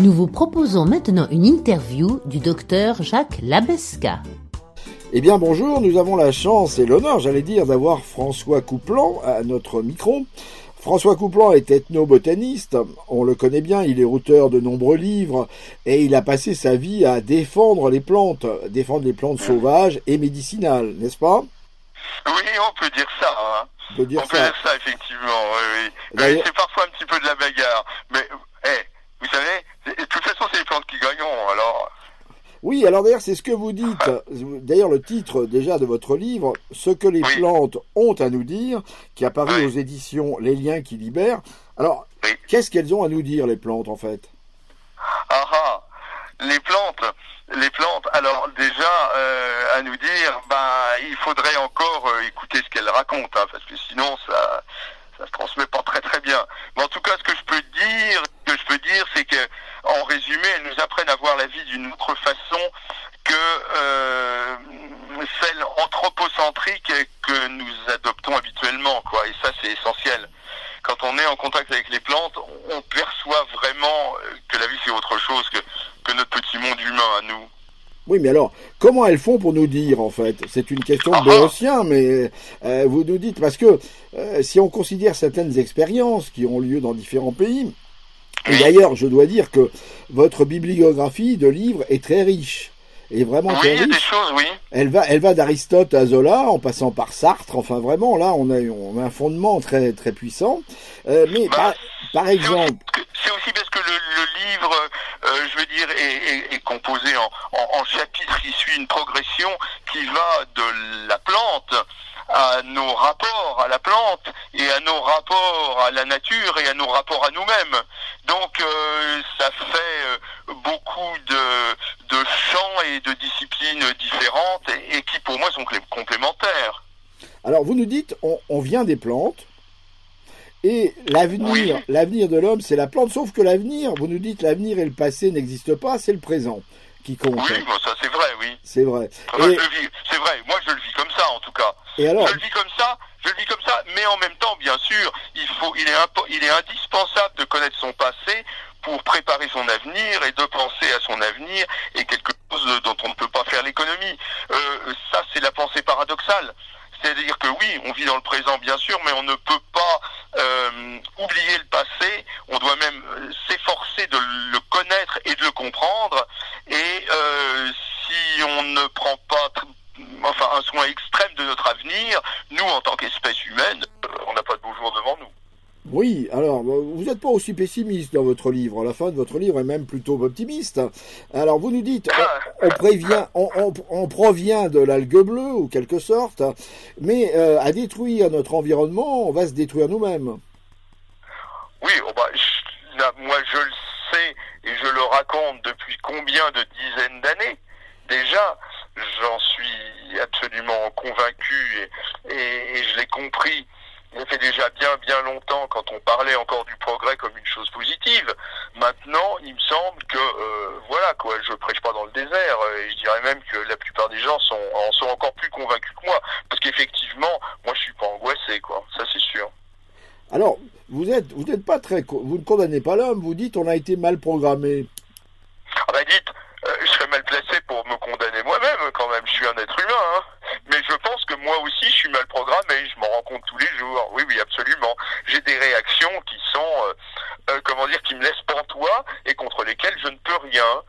Nous vous proposons maintenant une interview du docteur Jacques Labesca. Eh bien bonjour, nous avons la chance et l'honneur, d'avoir François Couplan à notre micro. François Couplan est ethnobotaniste, on le connaît bien, il est auteur de nombreux livres et il a passé sa vie à défendre les plantes sauvages et médicinales, n'est-ce pas? Oui, on peut dire ça. Hein. On peut dire ça, effectivement, oui. C'est parfois un petit peu de la bagarre, mais vous savez, de toute façon c'est les plantes qui gagneront, alors... Oui, alors d'ailleurs, c'est ce que vous dites. D'ailleurs, le titre déjà de votre livre, « Ce que les plantes ont à nous dire », qui est paru aux éditions Les Liens qui libèrent. Alors, qu'est-ce qu'elles ont à nous dire, les plantes, en fait? Les plantes, alors déjà, à nous dire, il faudrait encore écouter ce qu'elles racontent, hein, parce que sinon, ça se transmet pas très très bien. Mais en tout cas, ce que je peux dire, c'est que, en résumé, elles nous apprennent à voir la vie d'une autre façon que celle anthropocentrique que nous adoptons habituellement, quoi. Et ça, c'est essentiel. Quand on est en contact avec les plantes, on perçoit vraiment que la vie, c'est autre chose que notre petit monde humain à nous. Oui, mais alors, comment elles font pour nous dire, en fait? C'est une question de béotien, mais vous nous dites, parce que si on considère certaines expériences qui ont lieu dans différents pays, et d'ailleurs, je dois dire que votre bibliographie de livres est très riche, et vraiment très riche. Il y a des choses, oui. Elle va d'Aristote à Zola, en passant par Sartre, enfin vraiment, là, on a un fondement très, très puissant. Mais par exemple... C'est aussi parce que le livre, je veux dire, est composé en chapitres qui suit une progression qui va de la plante à nos rapports à la plante et à nos rapports à la nature et à nos rapports à nous-mêmes. Donc ça fait beaucoup de champs et de disciplines différentes et qui pour moi sont complémentaires. Alors vous nous dites, on vient des plantes. Et l'avenir de l'homme, c'est la plante. Sauf que l'avenir, vous nous dites, l'avenir et le passé n'existent pas, c'est le présent qui compte. Oui, ça c'est vrai, oui. C'est vrai. C'est vrai, moi je le vis comme ça en tout cas. Et alors, je le vis comme ça, mais en même temps, bien sûr, il est indispensable de connaître son passé pour préparer son avenir et de penser à son avenir et quelque chose dont on ne peut pas faire l'économie. Ça, c'est la pensée paradoxale. C'est-à-dire que oui, on vit dans le présent bien sûr, mais on ne peut pas oublier le passé, on doit même s'efforcer de le connaître et de le comprendre, et si on ne prend pas un soin extrême de notre avenir, nous en tant qu'espèce humaine, on n'a pas de beaux jours devant nous. Oui, alors, vous n'êtes pas aussi pessimiste dans votre livre. La fin de votre livre est même plutôt optimiste. Alors, vous nous dites, on provient de l'algue bleue, ou quelque sorte, mais à détruire notre environnement, on va se détruire nous-mêmes. Oui, moi je le sais, et je le raconte depuis combien de dizaines d'années. Déjà, j'en suis absolument convaincu, et je l'ai compris. Il fait déjà bien longtemps quand on parlait encore du progrès comme une chose positive. Maintenant, il me semble que, je prêche pas dans le désert, et je dirais même que la plupart des gens en sont encore plus convaincus que moi. Parce qu'effectivement, moi je suis pas angoissé, quoi. Ça c'est sûr. Alors, vous ne condamnez pas l'homme, vous dites on a été mal programmé. Je serais mal placé pour me condamner moi-même, quand même, je suis un être humain, hein. Mais je pense que moi aussi, je suis mal programmé, je m'en rends compte tous les jours, oui, absolument. J'ai des réactions qui sont, qui me laissent pantois et contre lesquelles je ne peux rien.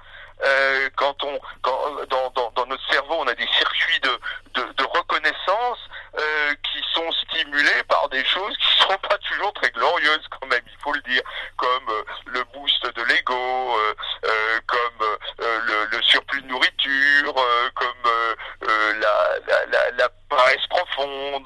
Dans notre cerveau, on a des circuits de reconnaissance qui sont stimulés par des choses qui sont pas toujours très glorieuses, quand même, il faut le dire, comme le boost de l'ego, comme le surplus de nourriture, comme la paresse profonde,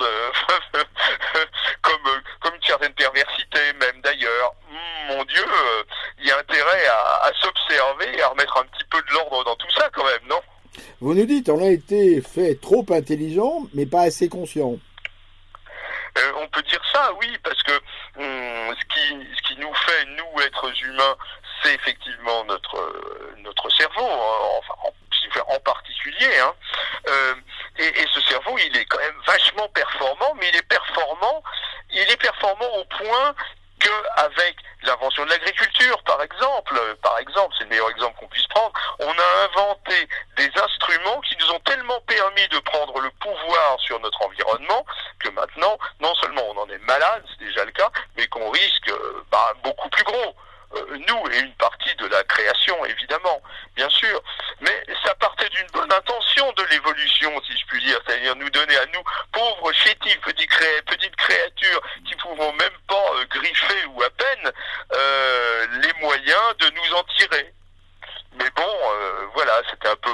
comme une certaine perversité même d'ailleurs. Mon Dieu, il y a intérêt à s'observer et à remettre un petit peu de l'ordre dans tout ça quand même, non? Vous nous dites on a été fait trop intelligent mais pas assez conscient. On peut dire ça, oui, parce que ce qui nous fait, nous, êtres humains, c'est effectivement notre cerveau, hein, en particulier. Hein. Et ce cerveau, il est quand même vachement performant, mais il est performant au point qu'avec l'invention de l'agriculture, par exemple, c'est le meilleur exemple qu'on puisse prendre. On a inventé des instruments qui nous ont tellement permis de prendre le pouvoir sur notre environnement que maintenant, non seulement on en est malade, c'est déjà le cas, mais qu'on risque beaucoup plus gros. Nous et une partie de la création, évidemment, bien sûr. Mais ça partait d'une bonne intention de l'évolution, si je puis dire, c'est-à-dire nous donner à nous, pauvres chétifs, petites créatures qui pouvons même pas griffer ou à peine, les moyens de nous en tirer. Mais bon, voilà, c'était un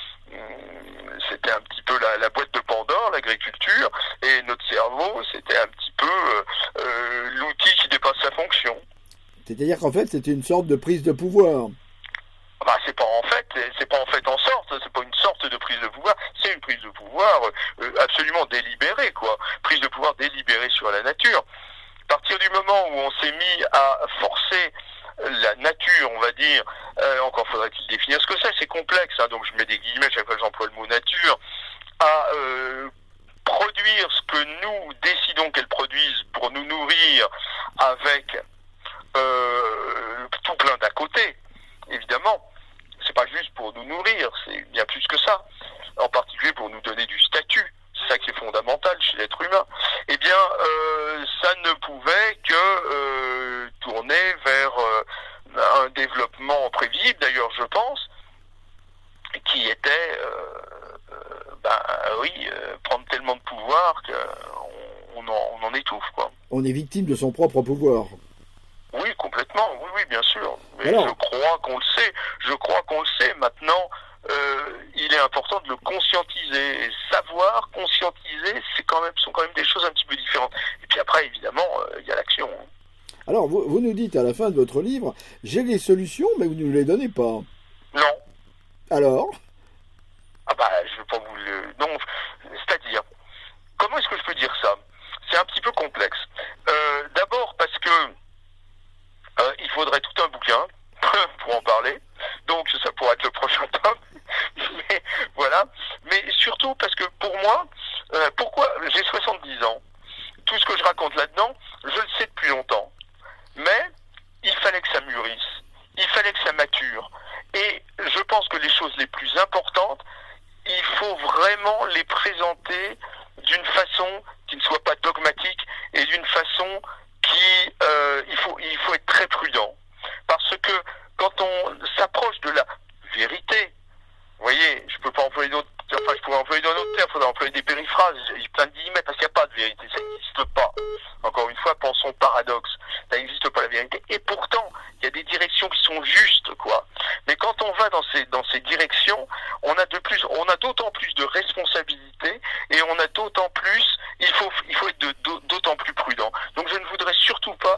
petit peu la boîte de Pandore, l'agriculture, et notre cerveau, c'était un petit peu l'outil qui dépasse sa fonction. C'est-à-dire qu'en fait, c'était une sorte de prise de pouvoir. C'est pas en fait en sorte, c'est pas une sorte de prise de pouvoir, c'est une prise de pouvoir absolument délibérée, quoi. Prise de pouvoir délibérée sur la nature. À partir du moment où on s'est mis à forcer la nature, on va dire, encore faudrait-il définir ce que c'est complexe, hein, donc je mets des guillemets chaque fois que j'emploie le mot nature, à produire ce que nous décidons qu'elle produise pour nous nourrir avec tout plein d'à côté, évidemment. C'est pas juste pour nous nourrir, c'est bien plus que ça. En particulier pour nous donner du statut, c'est ça qui est fondamental chez l'être humain. Eh bien, ça ne pouvait que tourner vers un développement prévisible, d'ailleurs, je pense, qui était, prendre tellement de pouvoir qu'on en étouffe, quoi. On est victime de son propre pouvoir. Oui, complètement, oui, bien sûr. Mais alors, je crois qu'on le sait. Maintenant, il est important de le conscientiser. Et savoir, conscientiser, sont quand même des choses un petit peu différentes. Et puis après, évidemment, il y a l'action. Alors, vous nous dites à la fin de votre livre, j'ai les solutions, mais vous ne nous les donnez pas. Non. Alors ? Je veux pas vous le... Non, c'est-à-dire, comment est-ce que je peux dire ça ? C'est un petit peu complexe. D'abord parce que il faudrait tout un bouquin pour en parler, donc ça pourrait être le prochain tome, mais voilà. Mais surtout parce que pour moi, pourquoi j'ai 70 ans, tout ce que je raconte là-dedans, je le sais depuis longtemps, mais il fallait que ça mûrisse, il fallait que ça mature, et je pense que les choses les plus importantes, il faut vraiment les présenter d'une façon qui ne soit pas dogmatique et d'une façon qui il faut être très prudent, parce que quand on s'approche de la vérité, vous voyez, je pourrais employer d'autres termes, il faudrait employer des périphrases, j'ai plein de guillemets, parce qu'il n'y a pas de vérité, ça n'existe pas. Encore une fois, pensons paradoxe, ça n'existe pas la vérité, et pourtant, il y a des directions qui sont justes, quoi. Mais quand on va dans ces directions, on a d'autant plus de responsabilités, et on a d'autant plus, il faut être d'autant plus prudent. Donc je ne voudrais surtout pas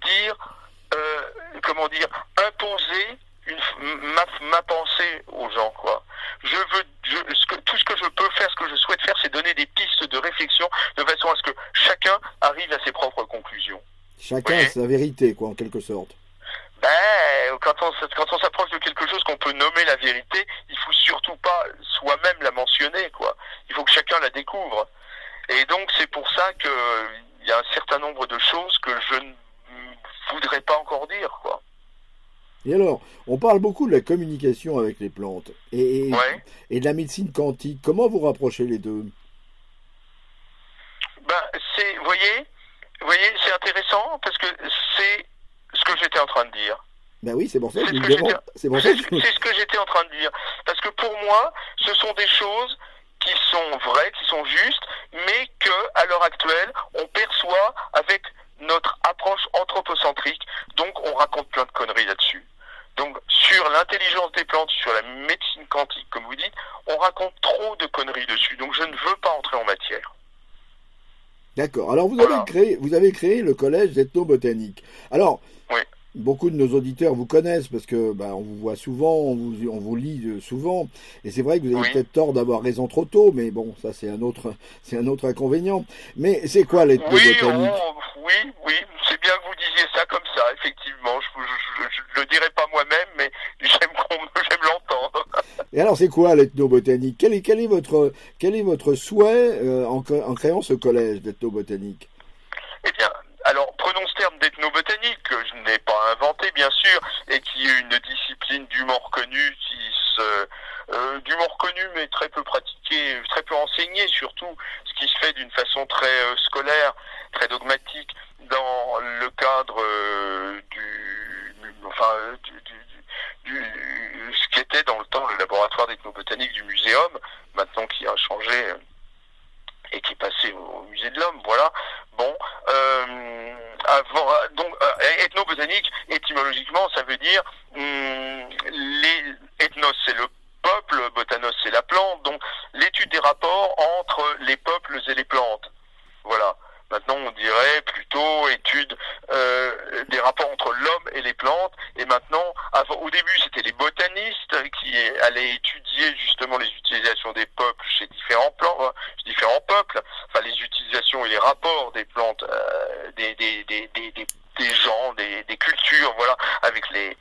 imposer ma pensée aux gens, quoi. Tout ce que je peux faire, ce que je souhaite faire, c'est donner des pistes de réflexion de façon à ce que chacun arrive à ses propres conclusions. Chacun a sa vérité, quoi, en quelque sorte. Quand on s'approche de quelque chose qu'on peut nommer la vérité, il faut surtout pas soi-même la mentionner, quoi. Il faut que chacun la découvre. Et donc c'est pour ça que il y a un certain nombre de choses que je ne voudrais pas encore dire, quoi. Et alors, on parle beaucoup de la communication avec les plantes et de la médecine quantique. Comment vous rapprochez les deux ? Vous voyez, c'est intéressant parce que c'est ce que j'étais en train de dire. Ben oui, c'est pour ça que c'est ce que j'étais en train de dire. Parce que pour moi, ce sont des choses qui sont vraies, qui sont justes, mais que, à l'heure actuelle, on perçoit avec notre approche anthropocentrique. Donc, on raconte plein de conneries là-dessus. Donc, sur l'intelligence des plantes, sur la médecine quantique, comme vous dites, on raconte trop de conneries dessus. Donc, je ne veux pas entrer en matière. D'accord. Alors, vous avez créé le collège d'ethnobotanique. Alors, oui. Beaucoup de nos auditeurs vous connaissent parce que on vous voit souvent, on vous lit souvent, et c'est vrai que vous avez peut-être tort d'avoir raison trop tôt, mais bon, ça c'est un autre inconvénient. Mais c'est quoi l'ethnobotanique ? Oui, c'est bien que vous disiez ça comme ça, effectivement. Je le dirai pas moi-même, mais j'aime l'entendre. Et alors, c'est quoi l'ethnobotanique ? Quel est votre souhait en créant ce collège d'ethnobotanique ? Eh bien, alors prenons ce terme d'ethnobotanique, je n'ai pas une discipline dûment reconnue dûment reconnue mais très peu pratiquée, très peu enseignée surtout, ce qui se fait d'une façon très scolaire, très dogmatique dans le cadre ce qui était dans le temps le laboratoire d'ethnobotanique du muséum, maintenant qui a changé et qui est passé au musée de l'homme, voilà. Bon, ethnobotanique, étymologiquement, ça veut dire ethnos, c'est le peuple, botanos, c'est la plante, donc l'étude des rapports entre les peuples et les plantes. Voilà. Maintenant, on dirait plutôt étude des rapports entre l'homme et les plantes. Et maintenant, au début, c'était les botanistes qui allaient étudier justement les utilisations des peuples chez différents peuples, enfin les utilisations et les rapports des plantes, des gens, des cultures, voilà, avec les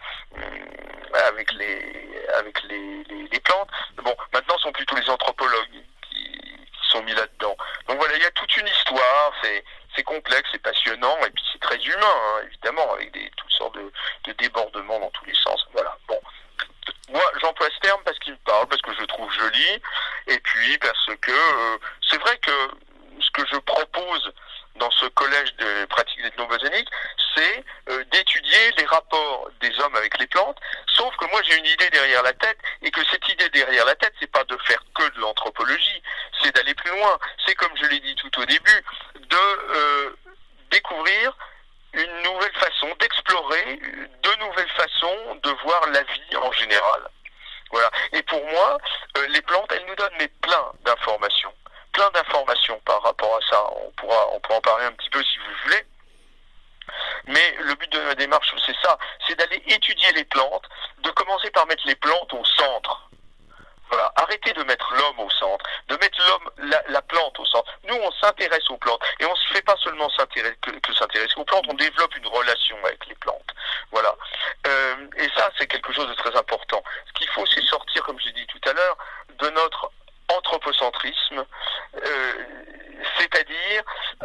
plantes. Bon, maintenant, ce sont plutôt les anthropologues qui sont mis là-dedans. Donc voilà, il y a toute une histoire, c'est complexe, c'est passionnant, et puis c'est très humain, hein, évidemment, avec toutes sortes de débordements dans tous les sens. Voilà, bon. Moi, j'emploie ce terme parce qu'il me parle, parce que je le trouve joli, et puis parce que c'est vrai que ce que je propose dans ce collège de pratique d'ethnobotanique, c'est d'étudier les rapports des hommes avec les plantes, sauf que moi j'ai une idée derrière la tête, et que cette idée derrière la tête, c'est pas de faire que de l'anthropologie, c'est d'aller plus loin. C'est comme je l'ai dit tout au début, de découvrir une nouvelle façon, d'explorer de nouvelles façons de voir la vie en général. Voilà. Et pour moi, les plantes, elles nous donnent plein d'informations par rapport à ça. On pourra en parler un petit peu si vous voulez. Mais le but de ma démarche, c'est ça, c'est d'aller étudier les plantes, de commencer par mettre les plantes au centre. Voilà, arrêtez de mettre l'homme au centre, de mettre la plante au centre. Nous, on s'intéresse aux plantes, et on ne se fait pas seulement s'intéresser aux plantes, on développe une relation avec les plantes. Voilà. Et ça, c'est quelque chose de très important. Ce qu'il faut, c'est sortir, comme j'ai dit tout à l'heure, de notre anthropocentrisme, c'est-à-dire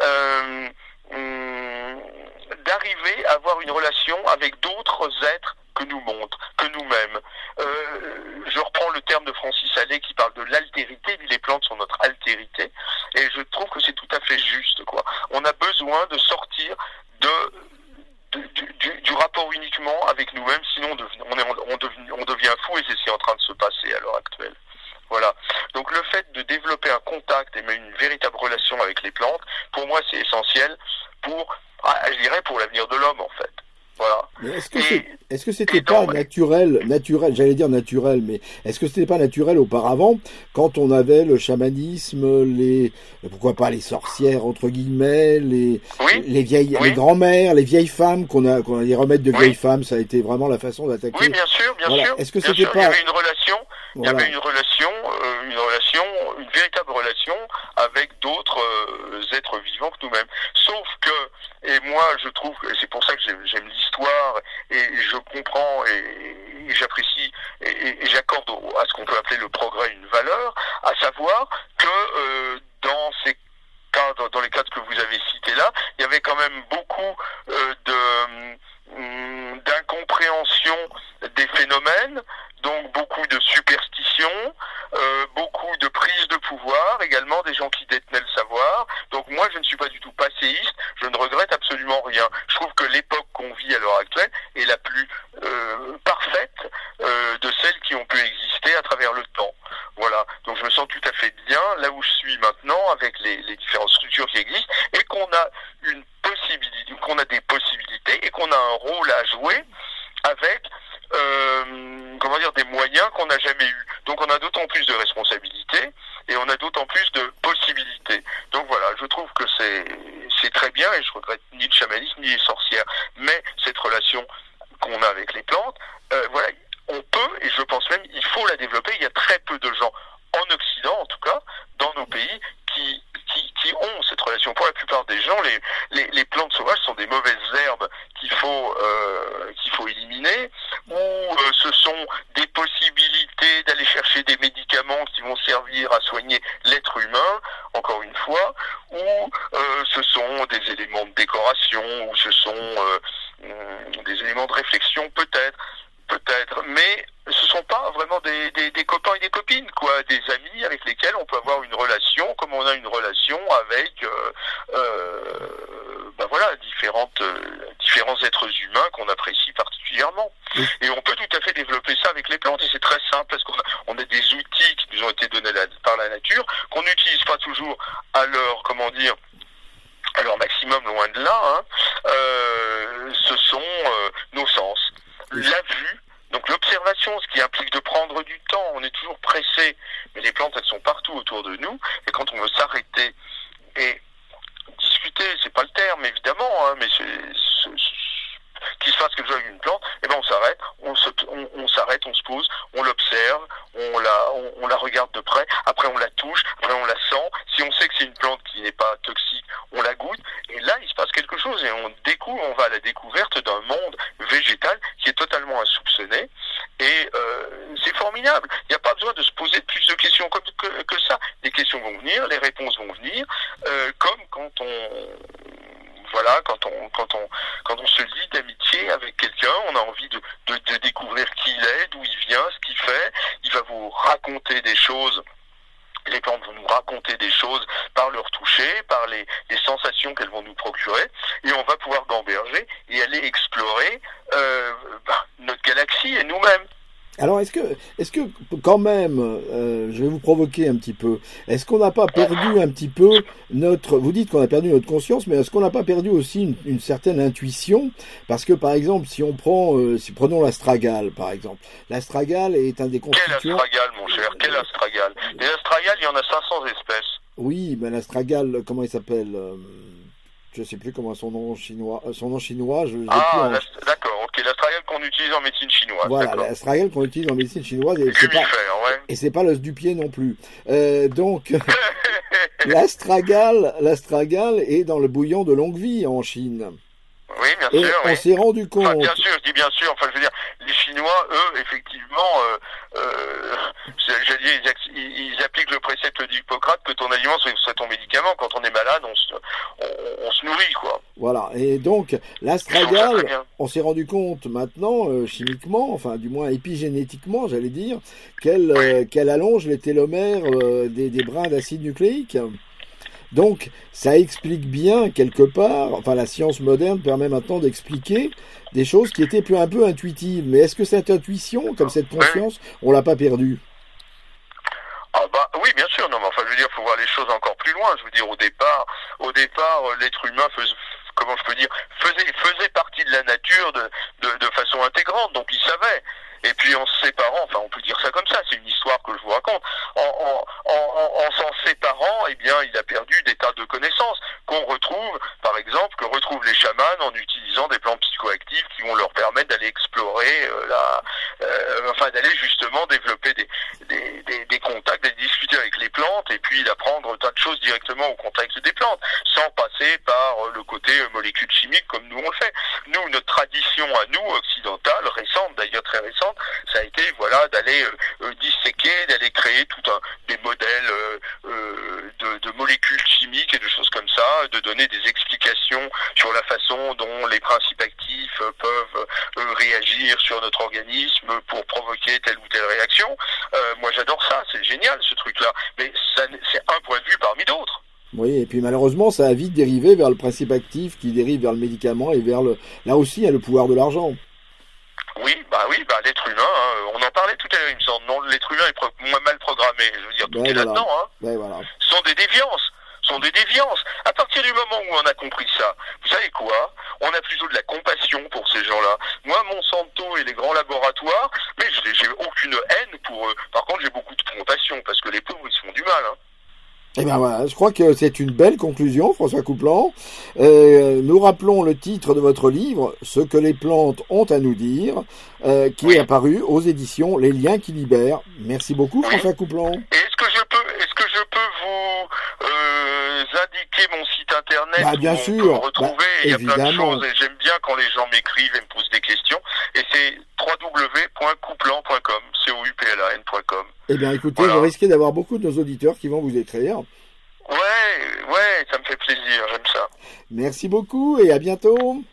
d'arriver à avoir une relation avec d'autres êtres que nous-mêmes. Je reprends le terme de Francis Allais qui parle de l'altérité, il dit les plantes sont notre altérité, et je trouve que c'est tout à fait juste, quoi. On a besoin de sortir du rapport uniquement avec nous-mêmes, sinon on devient fou, et c'est ce qui est en train de se passer à l'heure actuelle. Voilà. Donc le fait de développer un contact et même une véritable relation avec les plantes, pour moi c'est essentiel pour l'avenir de l'homme en fait. Voilà. Mais est-ce que c'était pas naturel, j'allais dire naturel, mais est-ce que c'était pas naturel auparavant, quand on avait le chamanisme, pourquoi pas les sorcières, entre guillemets, les grands-mères, les vieilles femmes, qu'on a des remèdes de vieilles femmes, ça a été vraiment la façon d'attaquer. Oui, bien sûr. Est-ce que c'était pas... Il y avait une relation, une véritable relation avec d'autres êtres vivants que nous-mêmes. Sauf que, et moi je trouve, et c'est pour ça que j'aime l'histoire, et je comprends, et j'apprécie, et j'accorde à ce qu'on peut appeler le progrès une valeur, à savoir que dans les cadres que vous avez cités là, il y avait quand même beaucoup d'incompréhension des phénomènes, donc beaucoup de superstitions, beaucoup de prise de pouvoir, également des gens qui détenaient le savoir. Donc moi je ne suis pas du tout passéiste, je ne regrette absolument rien. Je trouve que l'époque qu'on vit à l'heure actuelle est la plus parfaite de celles qui ont pu exister à travers le temps. Voilà, donc je me sens tout à fait bien là où je suis maintenant avec les différentes structures qui existent, et qu'on a des possibilités et qu'on a un rôle à jouer avec des moyens qu'on n'a jamais eu. Donc on a d'autant plus de responsabilités et on a d'autant plus de possibilités. Donc voilà, je trouve que c'est très bien, et je regrette ni le chamanisme ni les sorcières, mais cette relation qu'on a avec les plantes, voilà, on peut, et je pense même il faut la développer. Il y a très peu de gens en Occident, en tout cas, dans nos pays, qui ont cette relation. Pour la plupart des gens, les plantes sauvages sont des mauvaises herbes qu'il faut éliminer, ou ce sont des possibilités d'aller chercher des médicaments qui vont servir à soigner l'être humain, encore une fois, ou ce sont des éléments de décoration, ou ce sont des éléments de réflexion peut-être, Et on peut tout à fait développer ça avec les plantes, et c'est très simple, parce qu'on a des outils qui nous ont été donnés par la nature, qu'on n'utilise pas toujours à leur, à leur maximum, loin de là, hein. Ce sont nos sens. La vue, donc l'observation, ce qui implique de prendre du temps. On est toujours pressé, mais les plantes, elles sont partout autour de nous, et quand on veut s'arrêter et discuter, c'est pas le terme évidemment, hein, mais qu'il se passe quelque chose avec une plante, et ben on s'arrête, on se pose, on l'observe, on la regarde de près, après on la touche, après on la sent. Si on sait que c'est une plante qui n'est pas toxique, on la goûte, et là il se passe quelque chose, et on va à la découverte d'un monde végétal qui est totalement insoupçonné, et c'est formidable. Il n'y a pas besoin de se poser plus de questions que ça. Les questions vont venir, les réponses vont venir, comme quand on se lie d'amitié avec quelqu'un, on a envie de découvrir qui il est, d'où il vient, ce qu'il fait. Il va vous raconter des choses. Les plantes vont nous raconter des choses par leur toucher, par les sensations qu'elles vont nous procurer, et on va pouvoir gamberger et aller explorer notre galaxie et nous-mêmes. Alors, est-ce que quand même, je vais vous provoquer un petit peu, est-ce qu'on n'a pas perdu un petit peu vous dites qu'on a perdu notre conscience, mais est-ce qu'on n'a pas perdu aussi une certaine intuition? Parce que, par exemple, si on prenons l'astragale, par exemple. L'astragale est un des constituants... Quel astragale, mon cher? Quel astragale? Les astragales, il y en a 500 espèces. Oui, mais l'astragale, comment il s'appelle? Je sais plus comment son nom chinois, d'accord, ok, l'astragale qu'on utilise en médecine chinoise. Voilà, l'astragale qu'on utilise en médecine chinoise. Et c'est pas l'os du pied non plus. Donc, l'astragale est dans le bouillon de longue vie en Chine. Oui, bien sûr. On s'est rendu compte. Enfin, bien sûr, je dis bien sûr. Enfin, je veux dire, les Chinois, eux, effectivement, ils appliquent le précepte d'Hippocrate que ton aliment soit ton médicament. Quand on est malade, on se nourrit, quoi. Voilà. Et donc, l'astragale, on s'est rendu compte maintenant, chimiquement, enfin, du moins épigénétiquement, j'allais dire, qu'elle allonge les télomères des brins d'acide nucléique. Donc, ça explique bien, quelque part, enfin, la science moderne permet maintenant d'expliquer des choses qui étaient un peu intuitives. Mais est-ce que cette intuition, comme cette conscience, on l'a pas perdue? Oui, bien sûr. Non, mais enfin, je veux dire, faut voir les choses encore plus loin. Je veux dire, au départ, l'être humain faisait partie de la nature de façon intégrante. Donc, il savait. Et puis en se séparant, enfin on peut dire ça comme ça, c'est une histoire que je vous raconte, en s'en séparant, eh bien il a perdu des tas de connaissances que retrouvent les chamans en utilisant des plantes psychoactives qui vont leur permettre d'aller explorer, d'aller justement développer des contacts, d'aller discuter avec les plantes et puis d'apprendre un tas de choses directement au contact des plantes, sans passer par le côté molécules chimiques comme nous on le fait. Nous, notre tradition à nous, occidentale, récente d'ailleurs, très récente, ça a été d'aller disséquer, d'aller créer des modèles de molécules chimiques et de choses comme ça, de donner des explications sur la façon dont les principes actifs peuvent réagir sur notre organisme pour provoquer telle ou telle réaction. Moi j'adore ça, c'est génial ce truc-là, mais c'est un point de vue parmi d'autres. Oui, et puis malheureusement ça a vite dérivé vers le principe actif qui dérive vers le médicament et vers là aussi le pouvoir de l'argent. Oui, l'être humain, hein, on en parlait tout à l'heure, il me semble, non, l'être humain est mal programmé, je veux dire, tout est là-dedans, hein. Voilà. Ce sont des déviances. À partir du moment où on a compris ça, vous savez quoi? On a plutôt de la compassion pour ces gens-là. Moi, Monsanto et les grands laboratoires, mais j'ai aucune haine pour eux. Par contre, j'ai beaucoup de compassion, parce que les pauvres, ils se font du mal, hein. Eh bien voilà, je crois que c'est une belle conclusion, François Couplan. Nous rappelons le titre de votre livre, Ce que les plantes ont à nous dire, qui est apparu aux éditions Les Liens qui libèrent. Merci beaucoup, François Couplan. Est-ce que je peux vous indiquer mon site internet bien où sûr, on peut me retrouver? Il y a évidemment. plein de choses et j'aime bien quand les gens m'écrivent et me posent des questions. Et c'est www.couplan.com, couplan.com. Eh bien, écoutez, vous risquez d'avoir beaucoup de nos auditeurs qui vont vous écrire. Ouais, ça me fait plaisir, j'aime ça. Merci beaucoup et à bientôt.